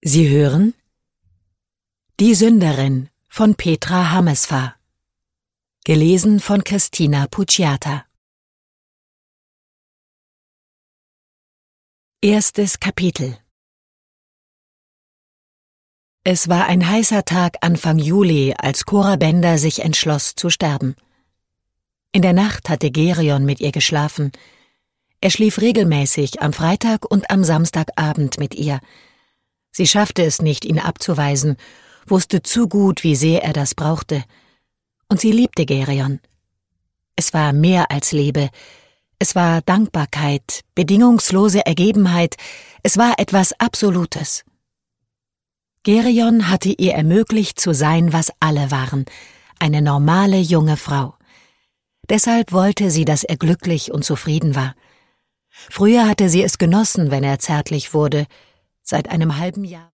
Sie hören Die Sünderin von Petra Hammesfahr. Gelesen von Christina Pucciata. Erstes Kapitel. Es war ein heißer Tag Anfang Juli, als Cora Bender sich entschloss zu sterben. In der Nacht hatte Gerion mit ihr geschlafen. Er schlief regelmäßig am Freitag und am Samstagabend mit ihr. Sie schaffte es nicht, ihn abzuweisen, wusste zu gut, wie sehr er das brauchte. Und sie liebte Gerion. Es war mehr als Liebe. Es war Dankbarkeit, bedingungslose Ergebenheit. Es war etwas Absolutes. Gerion hatte ihr ermöglicht zu sein, was alle waren, eine normale junge Frau. Deshalb wollte sie, dass er glücklich und zufrieden war. Früher hatte sie es genossen, wenn er zärtlich wurde. Seit einem halben Jahr